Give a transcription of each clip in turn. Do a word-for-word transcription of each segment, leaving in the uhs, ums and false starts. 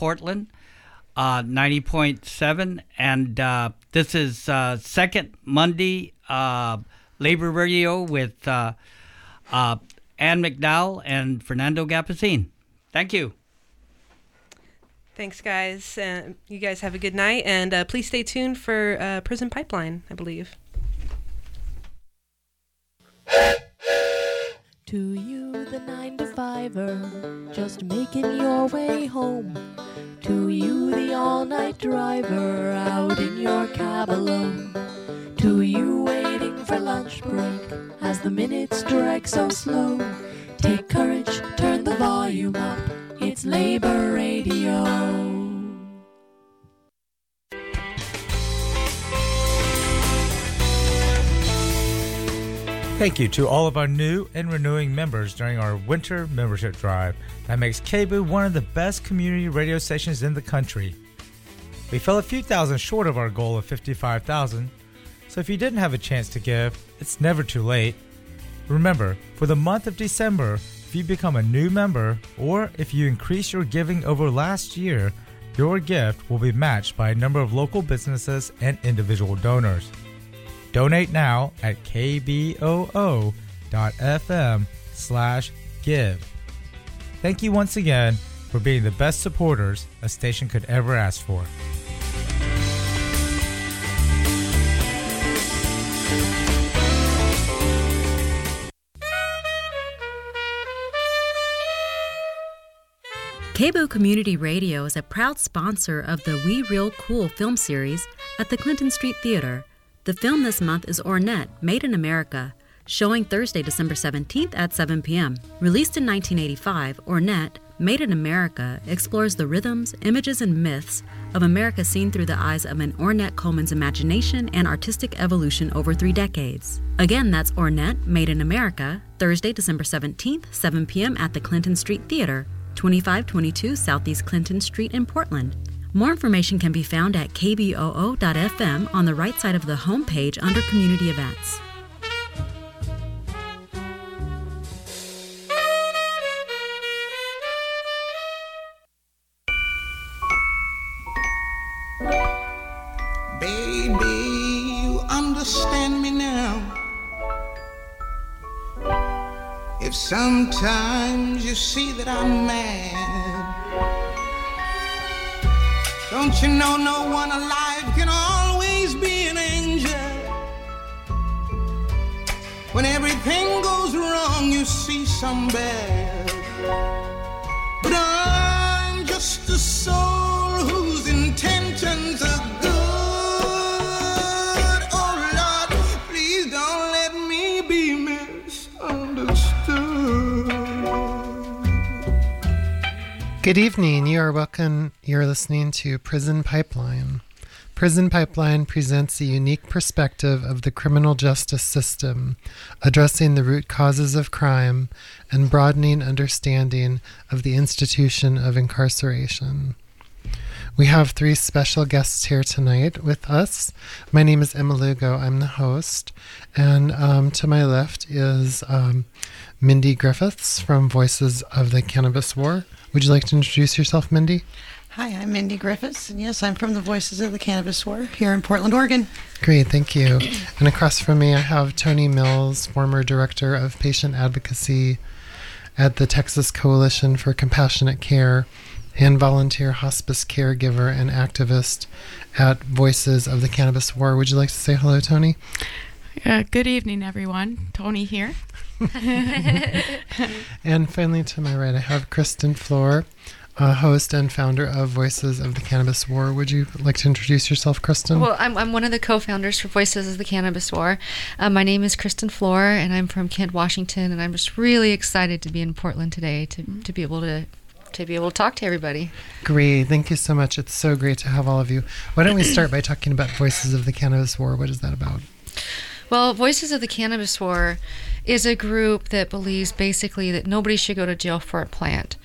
Portland, uh, ninety point seven. And uh, this is uh, second Monday uh, Labor Radio with uh, uh, Ann McDowell and Fernando Gapazin. Thank you. Thanks, guys. Uh, you guys have a good night, and uh, please stay tuned for uh, Prison Pipeline, I believe. To you, the nine to fiver, just making your way home. To you, the all-night driver, out in your cab alone. To you, waiting for lunch break, as the minutes drag so slow. Take courage, turn the volume up, it's Labor Radio. Thank you to all of our new and renewing members during our winter membership drive that makes K B O O one of the best community radio stations in the country. We fell a few thousand short of our goal of fifty-five thousand, so if you didn't have a chance to give, it's never too late. Remember, for the month of December, if you become a new member or if you increase your giving over last year, your gift will be matched by a number of local businesses and individual donors. Donate now at kboo dot f m slash give. Thank you once again for being the best supporters a station could ever ask for. K B O O Community Radio is a proud sponsor of the We Real Cool film series at the Clinton Street Theater. The film this month is Ornette, Made in America, showing Thursday, December seventeenth at seven p.m. Released in nineteen eighty-five, Ornette, Made in America explores the rhythms, images, and myths of America seen through the eyes of an Ornette Coleman's imagination and artistic evolution over three decades. Again, that's Ornette, Made in America, Thursday, December seventeenth, seven p.m. at the Clinton Street Theater, twenty-five twenty-two Southeast Clinton Street in Portland. More information can be found at k b o o dot f m on the right side of the homepage under Community Events. Baby, you understand me now. If sometimes you see that I'm mad, don't you know no one alive can always be an angel? When everything goes wrong, you see some bad. But I'm just a soul whose intentions are good. Oh Lord, please don't let me be misunderstood. Good evening. You are welcome. You're listening to Prison Pipeline. Prison Pipeline presents a unique perspective of the criminal justice system, addressing the root causes of crime and broadening understanding of the institution of incarceration. We have three special guests here tonight with us. My name is Emma Lugo. I'm the host. And um, to my left is um, Mindy Griffiths from Voices of the Cannabis War. Would you like to introduce yourself, Mindy? Hi, I'm Mindy Griffiths, and yes, I'm from the Voices of the Cannabis War here in Portland, Oregon. Great, thank you. And across from me, I have Tony Mills, former Director of Patient Advocacy at the Texas Coalition for Compassionate Care and volunteer hospice caregiver and activist at Voices of the Cannabis War. Would you like to say hello, Tony? Uh, good evening, everyone. Tony here. And finally, to my right, I have Kristen Floor, uh, host and founder of Voices of the Cannabis War. Would you like to introduce yourself, Kristen? Well, I'm I'm one of the co-founders for Voices of the Cannabis War. Uh, my name is Kristen Floor, and I'm from Kent, Washington, and I'm just really excited to be in Portland today to, to be able to to be able to talk to everybody. Great. Thank you so much. It's so great to have all of you. Why don't we start by talking about Voices of the Cannabis War? What is that about? Well, Voices of the Cannabis War is a group that believes basically that nobody should go to jail for a plant.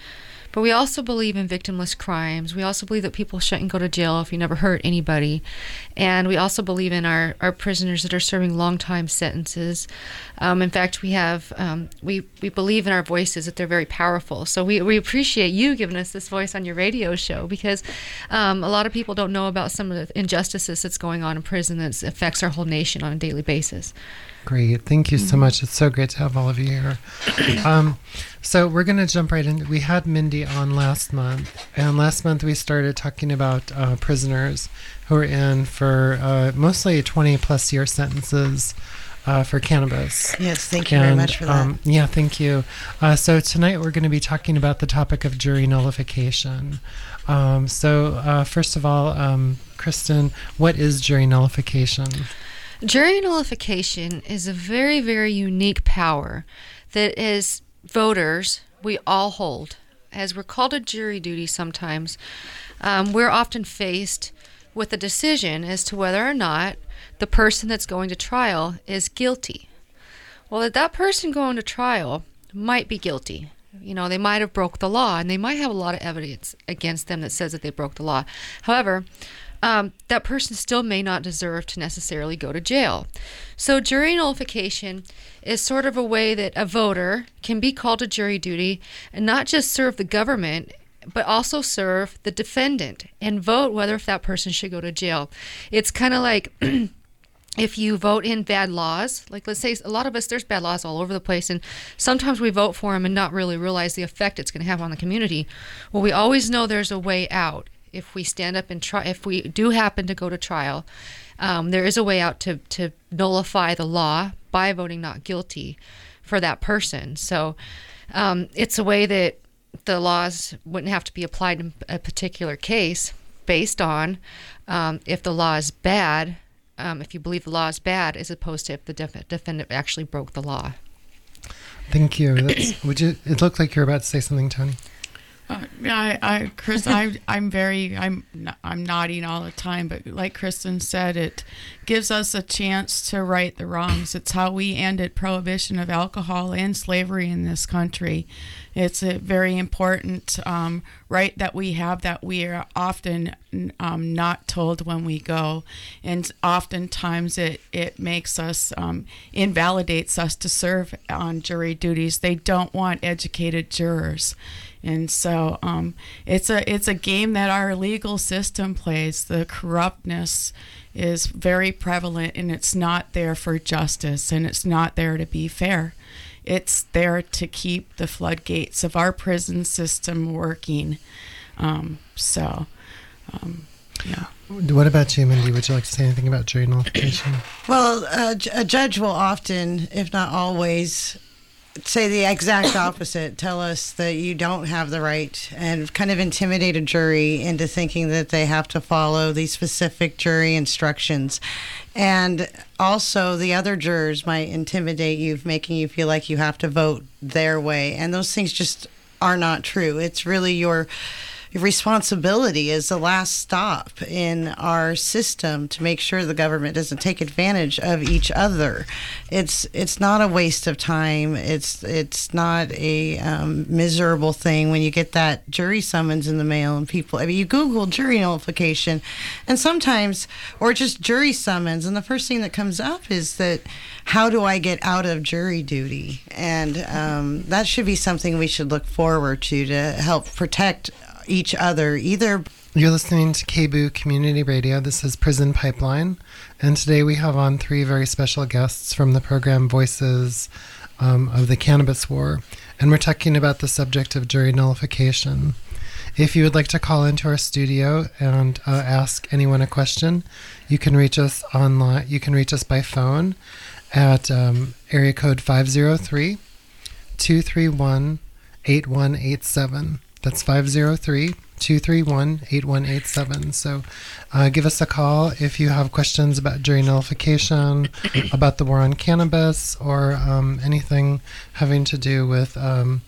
But we also believe in victimless crimes. We also believe that people shouldn't go to jail if you never hurt anybody. And we also believe in our, our prisoners that are serving long time sentences. Um, in fact, we have um, we, we believe in our voices, that they're very powerful. So we, we appreciate you giving us this voice on your radio show, because um, a lot of people don't know about some of the injustices that's going on in prison that affects our whole nation on a daily basis. Great. Thank you so Mm-hmm. much. It's so great to have all of you here. Um, so we're going to jump right in. We had Mindy on last month, and last month we started talking about uh, prisoners who are in for uh, mostly twenty plus year sentences uh, for cannabis. Yes, thank you very much for that. Um, yeah, thank you. Uh, so tonight we're going to be talking about the topic of jury nullification. Um, so uh, first of all, um, Kristen, what is jury nullification? Jury nullification is a very, very unique power that as voters we all hold. As we're called to jury duty sometimes, um, we're often faced with a decision as to whether or not the person that's going to trial is guilty. Well, that that person going to trial might be guilty. You know, they might have broke the law, and they might have a lot of evidence against them that says that they broke the law. However, Um, that person still may not deserve to necessarily go to jail. So jury nullification is sort of a way that a voter can be called to jury duty and not just serve the government, but also serve the defendant and vote whether if that person should go to jail. It's kind of like if you vote in bad laws, like let's say a lot of us, there's bad laws all over the place, and sometimes we vote for them and not really realize the effect it's going to have on the community. Well, we always know there's a way out. If we stand up and try, if we do happen to go to trial, um, there is a way out to, to nullify the law by voting not guilty for that person. So um, it's a way that the laws wouldn't have to be applied in a particular case based on um, if the law is bad, um, if you believe the law is bad, as opposed to if the def- defendant actually broke the law. Thank you. That's, would you? It looked like you were about to say something, Tony. Uh, yeah, I, I, Chris, I, I'm very, I'm, I'm nodding all the time, but like Kristen said, it gives us a chance to right the wrongs. It's how we ended prohibition of alcohol and slavery in this country. It's a very important um, right that we have that we are often um, not told when we go, and oftentimes it it makes us um, invalidates us to serve on jury duties. They don't want educated jurors. And so um, it's a it's a game that our legal system plays. The corruptness is very prevalent, and it's not there for justice, and it's not there to be fair. It's there to keep the floodgates of our prison system working. Um, so, um, yeah. What about you, Mindy? Would you like to say anything about jury nullification? Well, uh, a judge will often, if not always, say the exact opposite. Tell us that you don't have the right, and kind of intimidate a jury into thinking that they have to follow these specific jury instructions. And also the other jurors might intimidate you, making you feel like you have to vote their way. And those things just are not true. It's really your responsibility as the last stop in our system to make sure the government doesn't take advantage of each other. It's it's not a waste of time. It's it's not a um, miserable thing when you get that jury summons in the mail and people. I mean, you Google jury nullification, and sometimes, or just jury summons, and the first thing that comes up is that, how do I get out of jury duty? And um, that should be something we should look forward to to help protect each other. Either You're listening to K B O O Community Radio. This is Prison Pipeline, and today we have on three very special guests from the program Voices um, of the Cannabis War, and we're talking about the subject of jury nullification. If you would like to call into our studio and uh, ask anyone a question, you can reach us online. You can reach us by phone at um, area code five oh three, two three one, eight one eight seven. That's five oh three, two three one, eight one eight seven. So uh, give us a call if you have questions about jury nullification, about the war on cannabis, or um, anything having to do with um,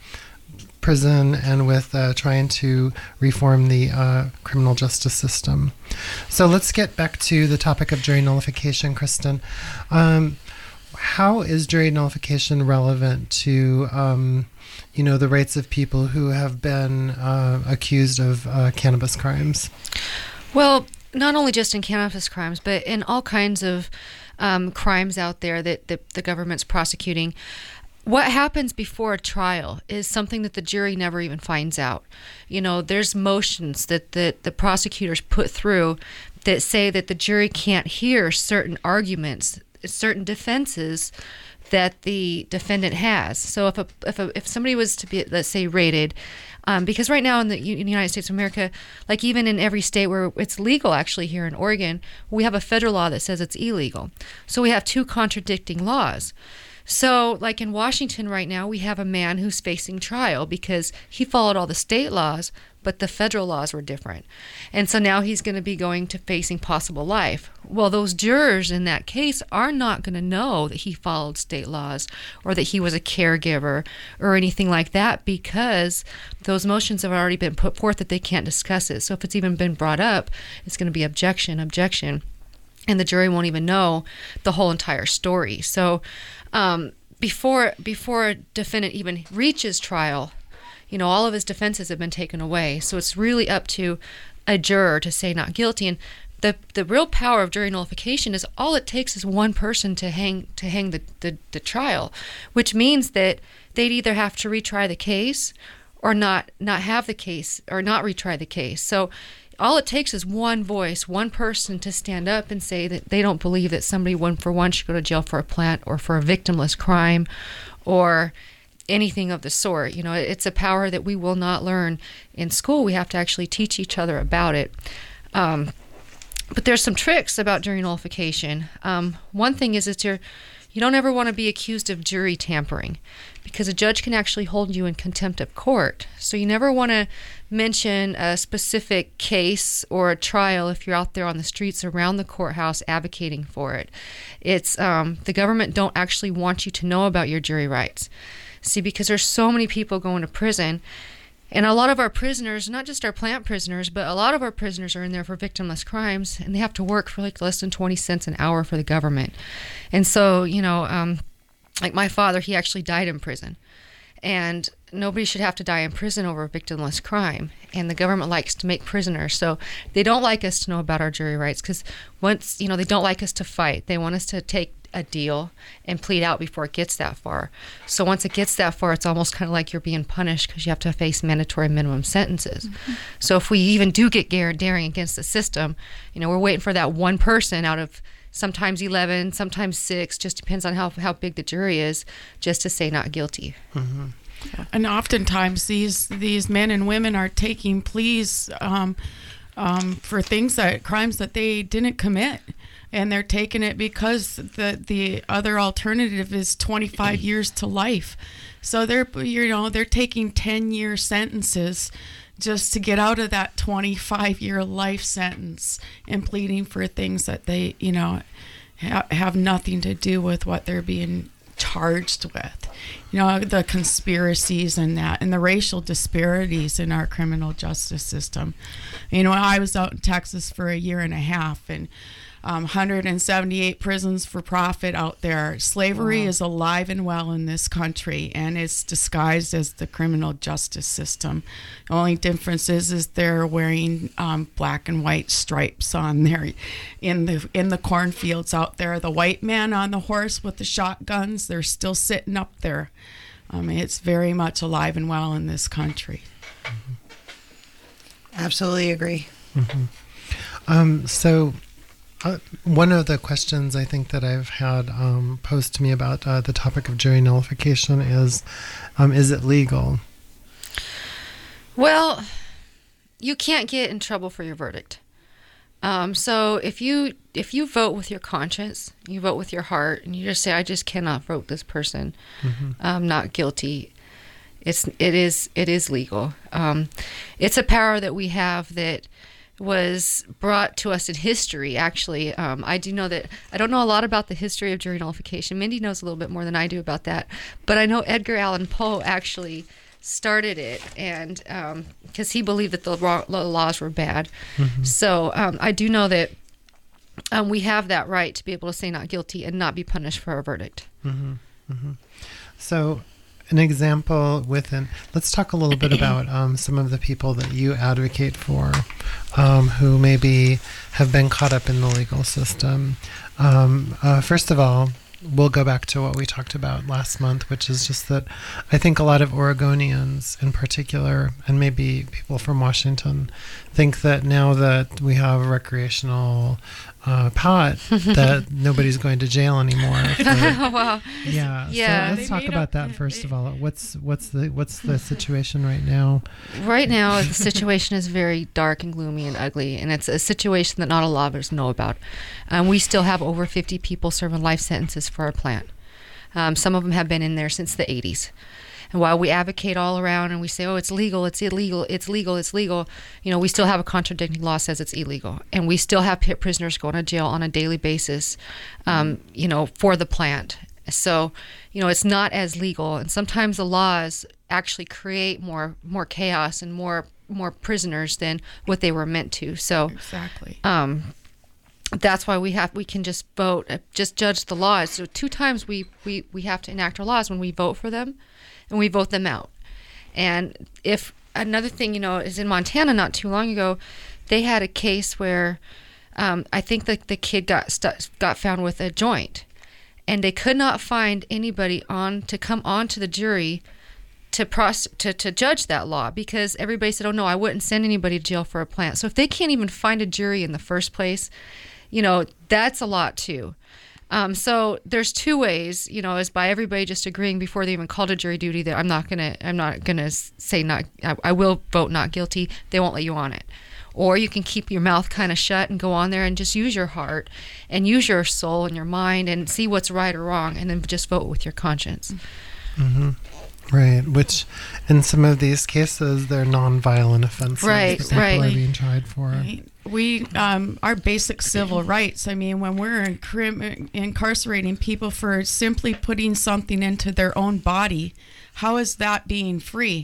prison and with uh, trying to reform the uh, criminal justice system. So let's get back to the topic of jury nullification, Kristen. Um, how is jury nullification relevant to, um, you know, the rights of people who have been uh, accused of uh, cannabis crimes? Well, not only just in cannabis crimes, but in all kinds of um, crimes out there that the, the government's prosecuting. What happens before a trial is something that the jury never even finds out. You know, there's motions that the, the prosecutors put through that say that the jury can't hear certain arguments, certain defenses that the defendant has. So if a, if a, if somebody was to be, let's say, raided, um, because right now in the, in the United States of America, like even in every state where it's legal, actually here in Oregon, we have a federal law that says it's illegal. So we have two contradicting laws. So, like in Washington right now, we have a man who's facing trial because he followed all the state laws, but the federal laws were different. And so now he's going to be going to facing possible life. Well, those jurors in that case are not going to know that he followed state laws or that he was a caregiver or anything like that, because those motions have already been put forth that they can't discuss it. So if it's even been brought up, it's going to be objection, objection. And the jury won't even know the whole entire story. So um, before before a defendant even reaches trial, you know, all of his defenses have been taken away. So it's really up to a juror to say not guilty. And the the real power of jury nullification is all it takes is one person to hang to hang the, the, the trial, which means that they'd either have to retry the case or not not have the case or not retry the case. So all it takes is one voice, one person to stand up and say that they don't believe that somebody, one for one, should go to jail for a plant or for a victimless crime or anything of the sort. You know, it's a power that we will not learn in school. We have to actually teach each other about it. Um, but there's some tricks about jury nullification. Um, one thing is that you're, you don't ever want to be accused of jury tampering, because a judge can actually hold you in contempt of court. So you never want to mention a specific case or a trial if you're out there on the streets around the courthouse advocating for it. It's um, the government don't actually want you to know about your jury rights. See, because there's so many people going to prison, and a lot of our prisoners, not just our plant prisoners, but a lot of our prisoners are in there for victimless crimes, and they have to work for like less than twenty cents an hour for the government. And so, you know, um, like my father, he actually died in prison. And nobody should have to die in prison over a victimless crime. And the government likes to make prisoners. So they don't like us to know about our jury rights, because once, you know, they don't like us to fight. They want us to take a deal and plead out before it gets that far. So once it gets that far, it's almost kind of like you're being punished because you have to face mandatory minimum sentences. Mm-hmm. So if we even do get daring against the system, you know, we're waiting for that one person out of sometimes eleven, sometimes six, just depends on how how big the jury is, just to say not guilty. Mm-hmm. And oftentimes these these men and women are taking pleas um, um, for things that crimes that they didn't commit, and they're taking it because the the other alternative is twenty-five years to life. So they're you know they're taking ten year sentences just to get out of that twenty-five year life sentence and pleading for things that they you know ha- have nothing to do with what they're being charged with. You know, the conspiracies and that, and the racial disparities in our criminal justice system. You know, I was out in Texas for a year and a half, and um, one hundred seventy-eight prisons for profit out there. Slavery wow. is alive and well in this country, and it's disguised as the criminal justice system. The only difference is, is they're wearing um, black and white stripes on there in the in the cornfields out there. The white man on the horse with the shotguns, they're still sitting up there. I mean, it's very much alive and well in this country. Mm-hmm. Absolutely agree. Mm-hmm. Um, so. Uh, one of the questions I think that I've had um, posed to me about uh, the topic of jury nullification is, um, is it legal? Well, you can't get in trouble for your verdict. Um, so if you if you vote with your conscience, you vote with your heart, and you just say, I just cannot vote this person mm-hmm. um, not guilty, it's it is it is legal. Um, it's a power that we have that was brought to us in history, actually. Um, I do know that, I don't know a lot about the history of jury nullification. Mindy knows a little bit more than I do about that. But I know Edgar Allan Poe actually started it, and because um, he believed that the, raw, the laws were bad. Mm-hmm. So um, I do know that um, we have that right to be able to say not guilty and not be punished for a verdict. Mm-hmm. Mm-hmm. So, an example within, let's talk a little bit about um, some of the people that you advocate for um, who maybe have been caught up in the legal system. Um, uh, first of all, we'll go back to what we talked about last month, which is just that I think a lot of Oregonians in particular, and maybe people from Washington, think that now that we have recreational uh, pot, that nobody's going to jail anymore. For, wow. Yeah. Yeah. So let's talk about that first of all. What's what's the what's the situation right now? Right now, the situation is very dark and gloomy and ugly, and it's a situation that not a lot of us know about. Um, we still have over fifty people serving life sentences for our plant. Um, some of them have been in there since the eighties. And while we advocate all around and we say, oh, it's legal, it's illegal, it's legal, it's legal, you know, we still have a contradicting law says it's illegal. And we still have pit prisoners going to jail on a daily basis, um, you know, for the plant. So, you know, it's not as legal. And sometimes the laws actually create more more chaos and more more prisoners than what they were meant to. So exactly. Um, that's why we have we can just vote, just judge the laws. So two times we, we, we have to enact our laws when we vote for them and we vote them out. And if another thing, you know, is in Montana not too long ago, they had a case where um, I think that the kid got st- got found with a joint, and they could not find anybody on to come on to the jury to pros- to, to judge that law, because everybody said, oh no, I wouldn't send anybody to jail for a plant. So if they can't even find a jury in the first place, you know, that's a lot too. Um, so there's two ways, you know, is by everybody just agreeing before they even called a jury duty that I'm not gonna, I'm not gonna say not, I, I will vote not guilty. They won't let you on it. Or you can keep your mouth kind of shut and go on there and just use your heart and use your soul and your mind and see what's right or wrong, and then just vote with your conscience. Mm-hmm. Right, which in some of these cases, they're non-violent offenses right, that people right. are being tried for. Right. We, um, our basic civil rights, I mean, when we're incrim- incarcerating people for simply putting something into their own body, how is that being free?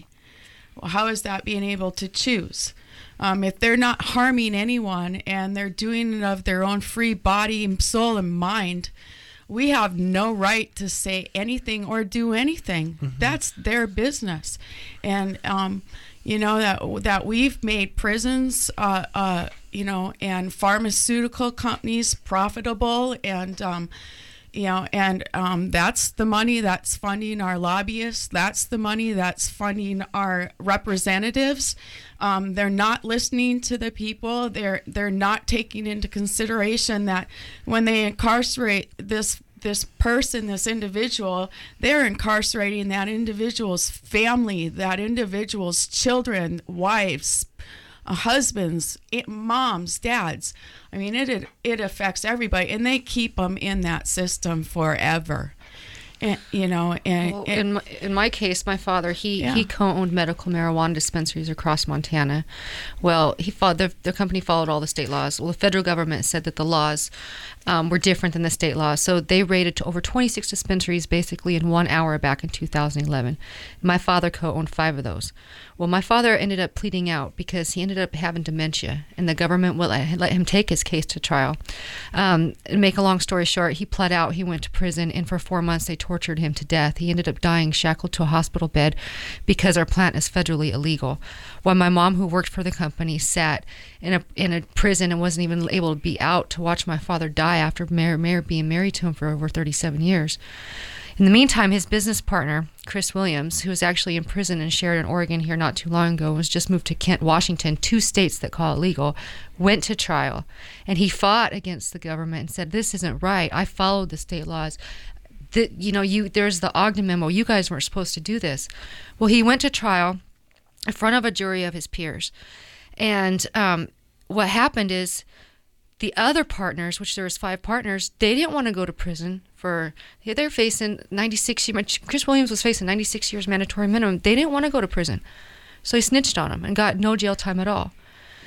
How is that being able to choose? Um, if they're not harming anyone and they're doing it of their own free body, soul, and mind, we have no right to say anything or do anything. Mm-hmm. That's their business. And, um, you know, that that we've made prisons, uh, uh, you know, and pharmaceutical companies profitable, and, um, you know, and um, that's the money that's funding our lobbyists. That's the money that's funding our representatives. Um, they're not listening to the people. They're they're not taking into consideration that when they incarcerate this this person, this individual, they're incarcerating that individual's family, that individual's children, wives, uh, husbands, it, moms, dads. I mean, it, it it affects everybody, and they keep them in that system forever. And, you know, and well, and, in my, in my case, my father he Yeah. he co-owned medical marijuana dispensaries across Montana. Well, he followed the the company followed all the state laws. Well, the federal government said that the laws um, were different than the state laws, so they raided to over twenty-six dispensaries basically in one hour back in two thousand eleven. My father co-owned five of those. Well, my father ended up pleading out because he ended up having dementia, and the government would let, let him take his case to trial. Um, and make a long story short, he pled out, he went to prison, and for four months they tortured him to death. He ended up dying shackled to a hospital bed because our plant is federally illegal. While my mom, who worked for the company, sat in a in a prison and wasn't even able to be out to watch my father die after mar- mar- being married to him for over thirty-seven years. In the meantime, his business partner, Chris Williams, who was actually in prison in Sheridan, Oregon here not too long ago, was just moved to Kent, Washington, two states that call it legal, went to trial. And he fought against the government and said, this isn't right. I followed the state laws. The, you know, you there's the Ogden memo. You guys weren't supposed to do this. Well, he went to trial in front of a jury of his peers. And um, what happened is the other partners, which there was five partners, they didn't want to go to prison for, they're facing ninety-six years, Chris Williams was facing ninety-six years mandatory minimum. They didn't want to go to prison. So he snitched on him and got no jail time at all.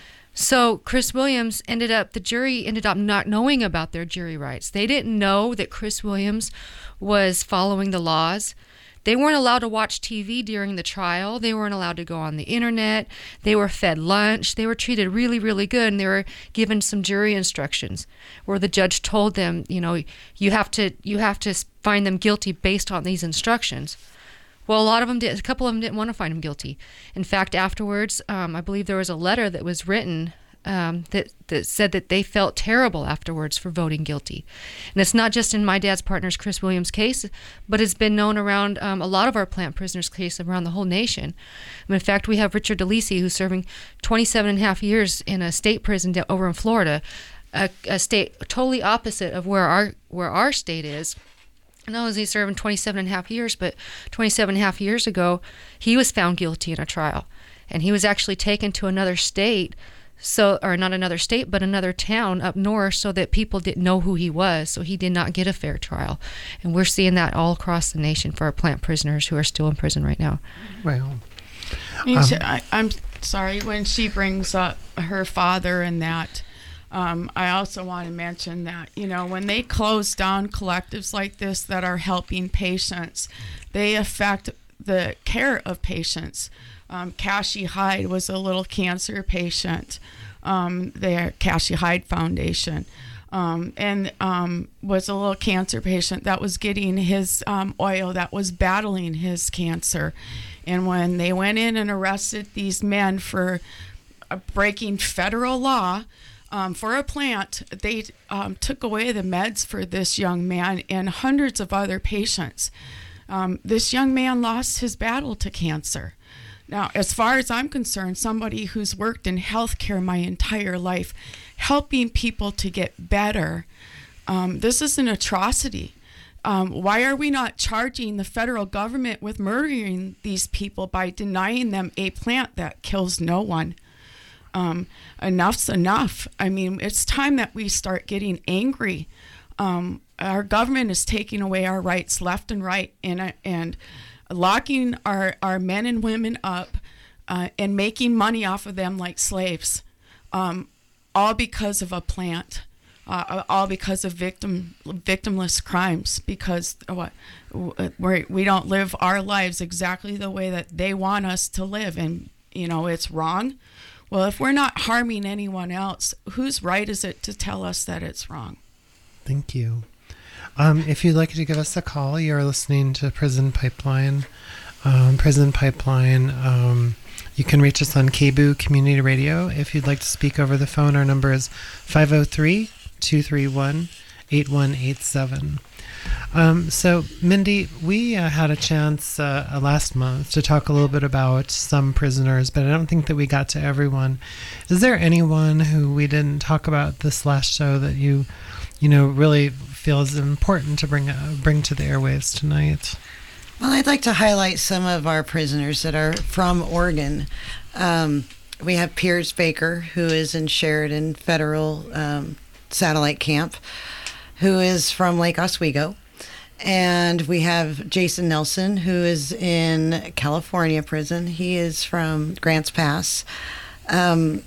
So Chris Williams ended up, the jury ended up not knowing about their jury rights. They didn't know that Chris Williams was following the laws They weren't allowed to watch T V during the trial. They weren't allowed to go on the internet. They were fed lunch. They were treated really, really good, and they were given some jury instructions where the judge told them, you know, you have to you have to find them guilty based on these instructions. Well, a lot of them did. A couple of them didn't want to find him guilty. In fact, afterwards, um, I believe there was a letter that was written um, that, that said that they felt terrible afterwards for voting guilty. And it's not just in my dad's partner's Chris Williams case, but it's been known around um, a lot of our plant prisoners' case around the whole nation. And in fact, we have Richard DeLisi, who's serving twenty-seven and a half years in a state prison over in Florida, a, a state totally opposite of where our where our state is. Not only is he serving twenty-seven and a half years, but twenty-seven and a half years ago, he was found guilty in a trial. And he was actually taken to another state, so or not another state, but another town up north so that people didn't know who he was. So he did not get a fair trial. And we're seeing that all across the nation for our plant prisoners who are still in prison right now. Well, um, um, I'm sorry, when she brings up her father and that, Um, I also want to mention that, you know, when they close down collectives like this that are helping patients, they affect the care of patients. Um, Cassie Hyde was a little cancer patient, um, the Cassie Hyde Foundation, um, and um, was a little cancer patient that was getting his um, oil, that was battling his cancer. And when they went in and arrested these men for uh, breaking federal law, Um, for a plant, they um, took away the meds for this young man and hundreds of other patients. Um, this young man lost his battle to cancer. Now, as far as I'm concerned, somebody who's worked in healthcare my entire life, helping people to get better, um, this is an atrocity. Um, why are we not charging the federal government with murdering these people by denying them a plant that kills no one? Um, enough's enough. I mean, it's time that we start getting angry. Um, our government is taking away our rights left and right, and and locking our, our men and women up uh, and making money off of them like slaves, um, all because of a plant, uh, all because of victim victimless crimes. Because what we we don't live our lives exactly the way that they want us to live, and you know it's wrong. Well, if we're not harming anyone else, whose right is it to tell us that it's wrong? Thank you. Um, if you'd like to give us a call, you're listening to Prison Pipeline. Um, Prison Pipeline, um, you can reach us on K B O O Community Radio. If you'd like to speak over the phone, our number is five oh three, two three one, eight one eight seven. Um, so, Mindy, we uh, had a chance uh, last month to talk a little bit about some prisoners, but I don't think that we got to everyone. Is there anyone who we didn't talk about this last show that you, you know, really feel is important to bring uh, bring to the airwaves tonight? Well, I'd like to highlight some of our prisoners that are from Oregon. Um, we have Piers Baker, who is in Sheridan Federal um, Satellite Camp, who is from Lake Oswego. And we have Jason Nelson, who is in California prison. He is from Grants Pass. Um,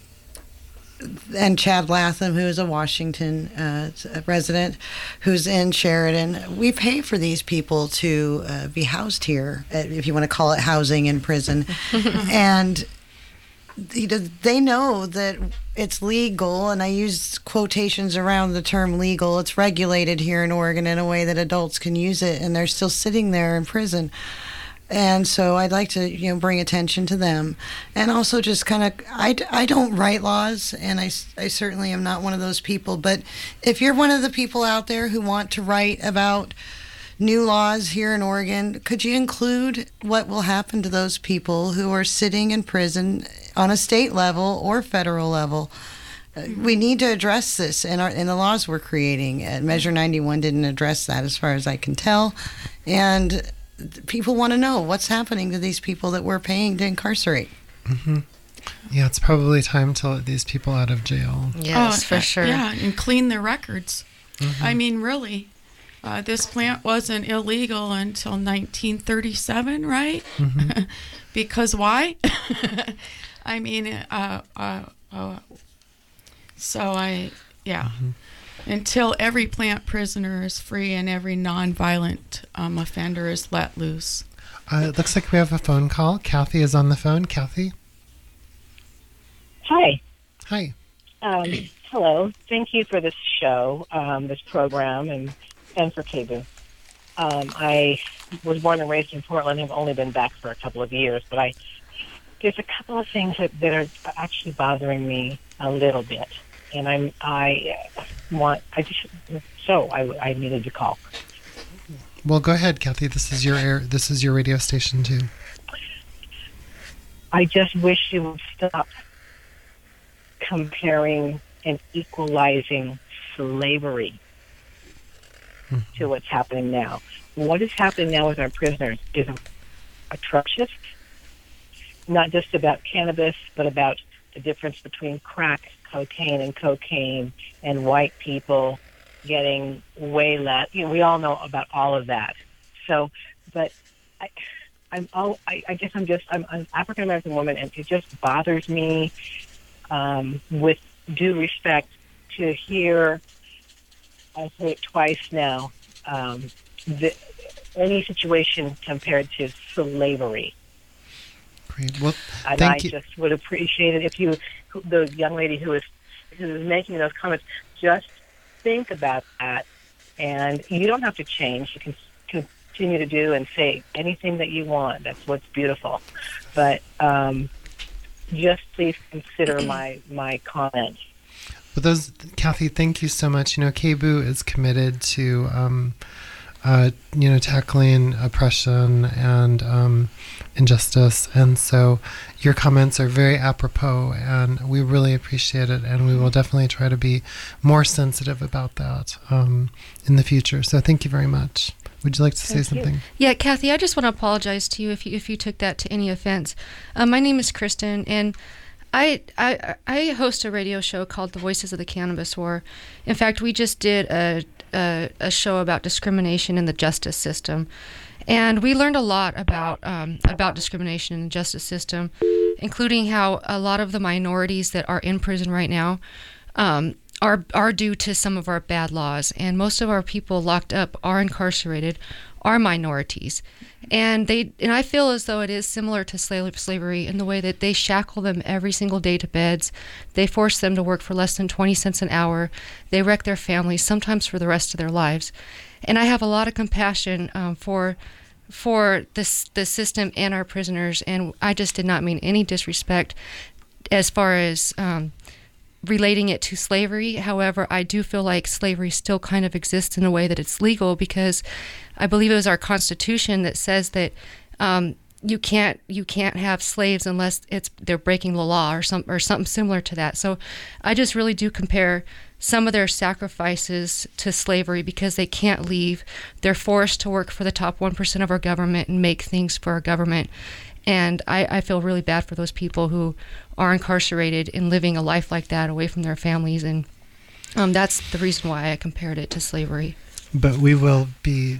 and Chad Latham, who is a Washington uh, resident, who's in Sheridan. We pay for these people to uh, be housed here, if you want to call it housing in prison. And they know that it's legal, and I use quotations around the term legal. It's regulated here in Oregon in a way that adults can use it, and they're still sitting there in prison. And so I'd like to, you know, bring attention to them. And also just kind of, I, I don't write laws, and I, I certainly am not one of those people. But if you're one of the people out there who want to write about new laws here in Oregon, could you include what will happen to those people who are sitting in prison on a state level or federal level? We need to address this in, our, in the laws we're creating. Uh, Measure ninety-one didn't address that as far as I can tell. And people want to know what's happening to these people that we're paying to incarcerate. Mm-hmm. Yeah, it's probably time to let these people out of jail. Yes, oh, for sure. Yeah, and clean their records. Mm-hmm. I mean, really. Uh, this plant wasn't illegal until nineteen thirty-seven, right? Mm-hmm. Because why? I mean, uh, uh, uh, so I, yeah. Mm-hmm. Until every plant prisoner is free and every nonviolent um, offender is let loose. Uh, it looks like we have a phone call. Kathy is on the phone. Kathy? Hi. Hi. Um, hello. Thank you for this show, um, this program, and, and for K B U. Um, I was born and raised in Portland. I've only been back for a couple of years, but I there's a couple of things that, that are actually bothering me a little bit, and I'm I want I just so I, I needed to call. Well, go ahead, Kathy. This is your air. This is your radio station too. I just wish you would stop comparing and equalizing slavery mm-hmm. to what's happening now. What is happening now with our prisoners is atrocious. Not just about cannabis, but about the difference between crack, cocaine, and cocaine, and white people getting way less. You know, we all know about all of that. So, but I, I'm all. I, I guess I'm just. I'm an African American woman, and it just bothers me. Um, with due respect, to hear, I say it twice now, um, the, any situation compared to slavery. Great. Well, and thank I you. just would appreciate it if you, the young lady who is who is making those comments, just think about that. And you don't have to change. You can continue to do and say anything that you want. That's what's beautiful. But um, just please consider my my comments. Well, those, Kathy, thank you so much. You know, K B U is committed to, um, uh, you know, tackling oppression and um, injustice. And so your comments are very apropos, and we really appreciate it. And we will definitely try to be more sensitive about that um, in the future. So thank you very much. Would you like to say Thank something? You. Yeah, Kathy, I just want to apologize to you if you if you took that to any offense. Uh, my name is Kristen, and I, I I host a radio show called The Voices of the Cannabis War. In fact, we just did a, a, a show about discrimination in the justice system. And we learned a lot about um, about discrimination in the justice system, including how a lot of the minorities that are in prison right now um, are are due to some of our bad laws. And most of our people locked up are incarcerated, are minorities. And they and I feel as though it is similar to slave, slavery in the way that they shackle them every single day to beds. They force them to work for less than twenty cents an hour. They wreck their families, sometimes for the rest of their lives. And I have a lot of compassion um, for for this the system and our prisoners. And I just did not mean any disrespect as far as um, relating it to slavery. However, I do feel like slavery still kind of exists in a way that it's legal, because I believe it was our Constitution that says that um, you can't you can't have slaves unless it's they're breaking the law or some or something similar to that. So I just really do compare some of their sacrifices to slavery because they can't leave. They're forced to work for the top one percent of our government and make things for our government. And I, I feel really bad for those people who are incarcerated and living a life like that away from their families. And um, that's the reason why I compared it to slavery. But we will be...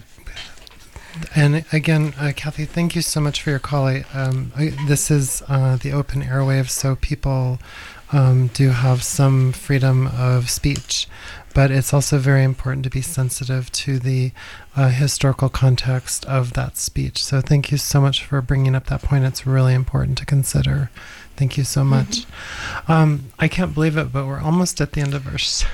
And again, uh, Kathy, thank you so much for your call. I, um, I, this is uh, the open airwaves, so people um, do have some freedom of speech. But it's also very important to be sensitive to the uh, historical context of that speech. So thank you so much for bringing up that point. It's really important to consider. Thank you so much. Mm-hmm. Um, I can't believe it, but we're almost at the end of our show.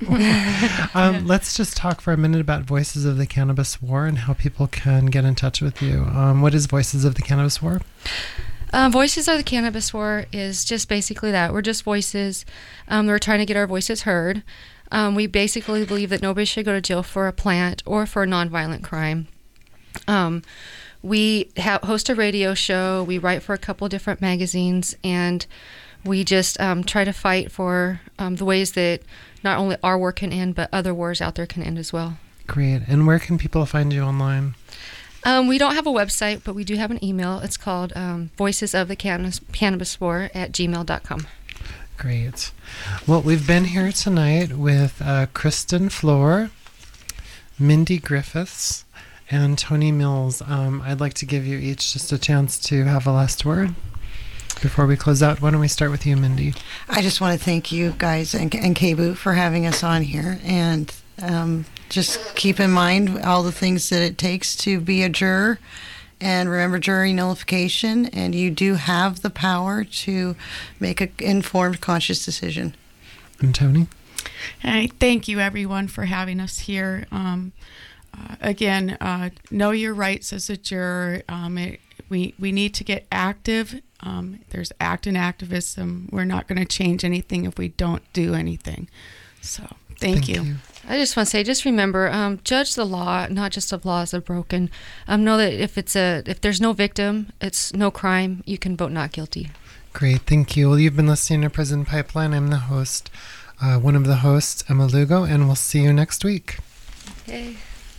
um, let's just talk for a minute about Voices of the Cannabis War and how people can get in touch with you. Um, what is Voices of the Cannabis War? Uh, Voices of the Cannabis War is just basically that. We're just voices. Um, we're trying to get our voices heard. Um, we basically believe that nobody should go to jail for a plant or for a nonviolent crime. Um, we ha- host a radio show. We write for a couple different magazines, and we just um, try to fight for um, the ways that not only our war can end, but other wars out there can end as well. Great. And where can people find you online? Um, we don't have a website, but we do have an email. It's called um, Voices of the Cannabis, Cannabis War at gmail dot com. Great. Well, we've been here tonight with uh, Kristen Flohr, Mindy Griffiths, and Tony Mills. Um, I'd like to give you each just a chance to have a last word before we close out. Why don't we start with you, Mindy? I just want to thank you guys and, and K B U for having us on here. And um, just keep in mind all the things that it takes to be a juror. And remember jury nullification, and you do have the power to make an informed, conscious decision. And Tony? Hey, thank you, everyone, for having us here. Um, uh, again, uh, know your rights as a juror. Um, it, we, we need to get active. Um, there's act and activism. We're not going to change anything if we don't do anything. So thank, thank you. you. I just want to say, just remember, um, judge the law, not just of laws that are broken. Um, know that if it's a if there's no victim, it's no crime, you can vote not guilty. Great, thank you. Well, you've been listening to Prison Pipeline. I'm the host, uh, one of the hosts, Emma Lugo, and we'll see you next week. Yay.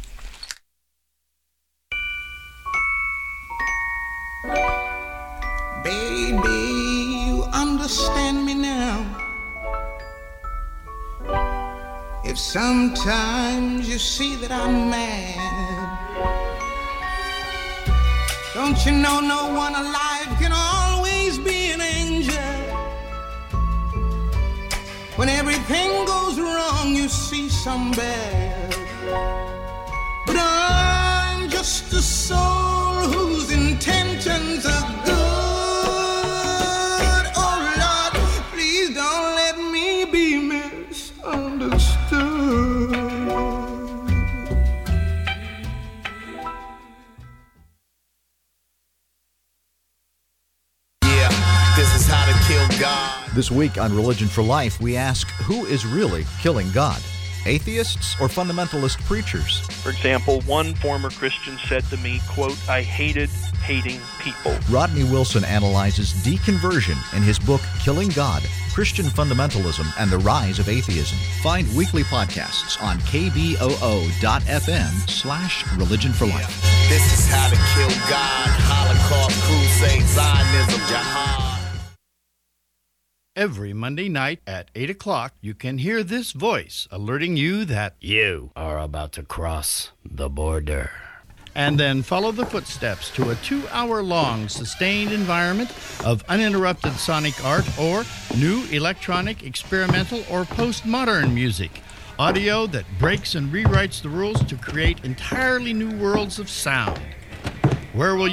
Baby, you understand me now. If sometimes you see that I'm mad, don't you know no one alive can always be an angel? When everything goes wrong, you see some bad. But I'm just a soul whose intentions are good. Oh Lord, please don't let me be misunderstood. This week on Religion for Life, we ask, who is really killing God? Atheists or fundamentalist preachers? For example, one former Christian said to me, quote, I hated hating people. Rodney Wilson analyzes deconversion in his book, Killing God, Christian Fundamentalism and the Rise of Atheism. Find weekly podcasts on kboo.fm slash religion for life. This is how to kill God, Holocaust, crusade, Zionism, jihad. Every Monday night at eight o'clock, you can hear this voice alerting you that you are about to cross the border. And then follow the footsteps to a two-hour-long sustained environment of uninterrupted sonic art or new electronic, experimental, or postmodern music. Audio that breaks and rewrites the rules to create entirely new worlds of sound. Where will you